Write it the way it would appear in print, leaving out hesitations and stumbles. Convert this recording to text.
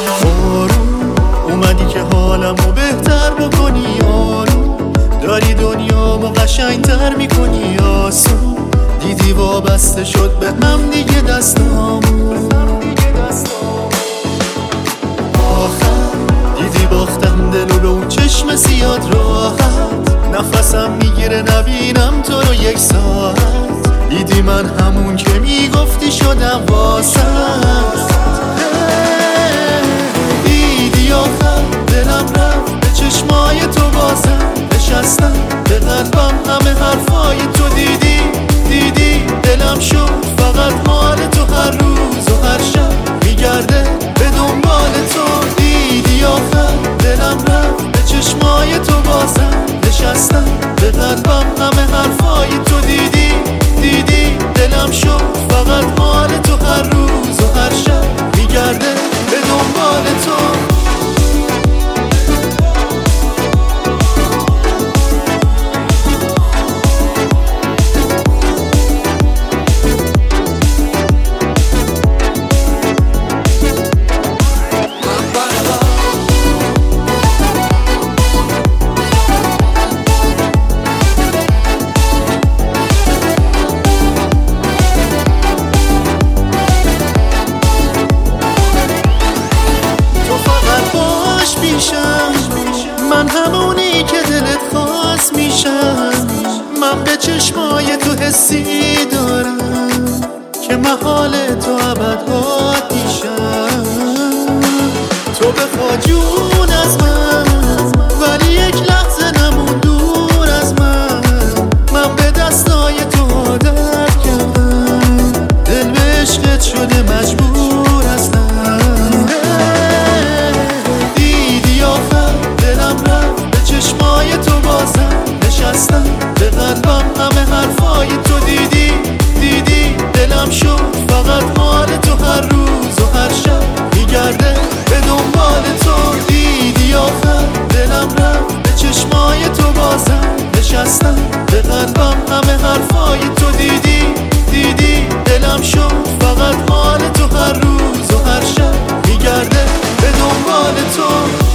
آروم اومدی که حالمو بهتر بکنی، آروم داری دنیامو قشنگتر میکنی، آسون دیدی وابسته شد به هم دیگه دستامون، آخر دیدی باختم دلو به اون چشم سیاد راحت، نفسم میگیره نبینم تو رو یک ساعت، دیدی من همون که میگفتی شدم واسه، دیدی آخر دلم رفت به چشمای تو بازم، نشستم به قلبم همه حرفای تو، دیدی دلم شد فقط مال تو، هر روز و هر شب میگرده به دنبال تو، دیدی آخر دلم رفت به چشمای تو بازم، نشستم به قلبم همه حرفای تو، دیدی دلم شد فقط مال تو، هر روز و هر شب میگرده به دنبال تو. من همونی که دلت خواست میشم، من به چشمای تو حسی دارم که محال تو ابد آتیشم، تو بخوا جون از من ولی یک لحظه نمون دور از من به دستای تو عادت کردم، دل به عشقت شده مجبور هستم، چشمای تو بازم، نشستم به قلبم همه حرفای تو، دیدی دلم شد فقط مال تو، هر روز و هر شب میگرده به دنبال تو، دیدی آخر دلم رفت به چشمای تو بازم، نشستم به قلبم همه حرفای تو، دیدی دلم شد فقط مال تو، هر روز و هر شب میگرده به دنبال تو.